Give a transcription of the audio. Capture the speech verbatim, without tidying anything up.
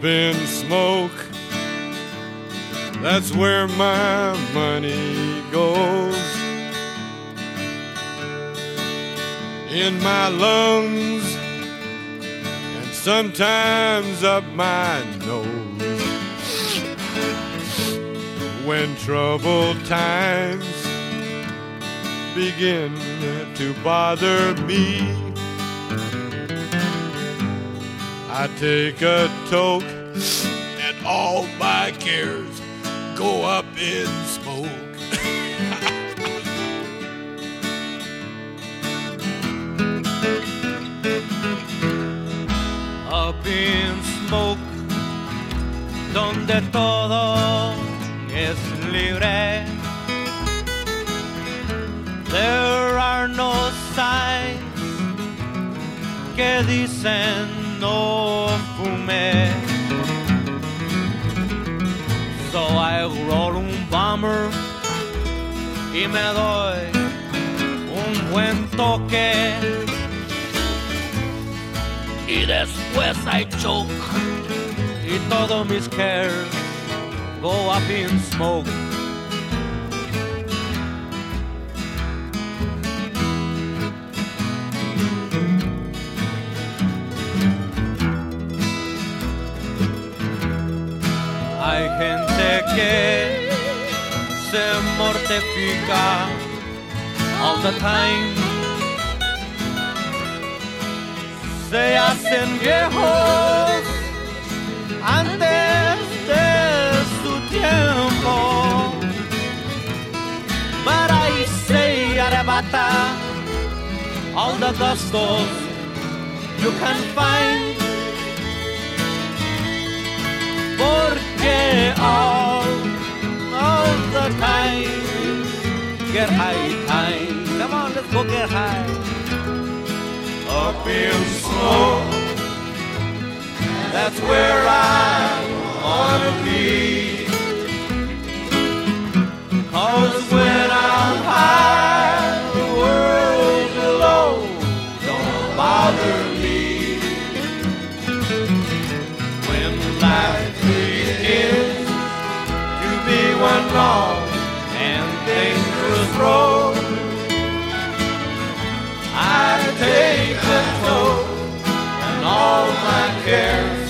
Up in smoke, that's where my money goes. In my lungs and sometimes up my nose. When troubled times begin to bother me, I take a toke and all my cares go up in smoke. Up in smoke, donde todo es libre. There are no signs que dicen no fume. So I roll un bomber y me doy un buen toque. Y después I choke y todos mis cares go up in smoke. Hay gente que se mortifica all the time. Se hacen viejos antes de su tiempo. But I say arrebata all the gustos you can find. Porque all, all the time, get high time. Come on, let's go get high. Up in smoke, that's where I wanna be. 'Cause when I'm high, the world below don't bother me. When life begins to be one long and dangerous road, I take the toll and all my cares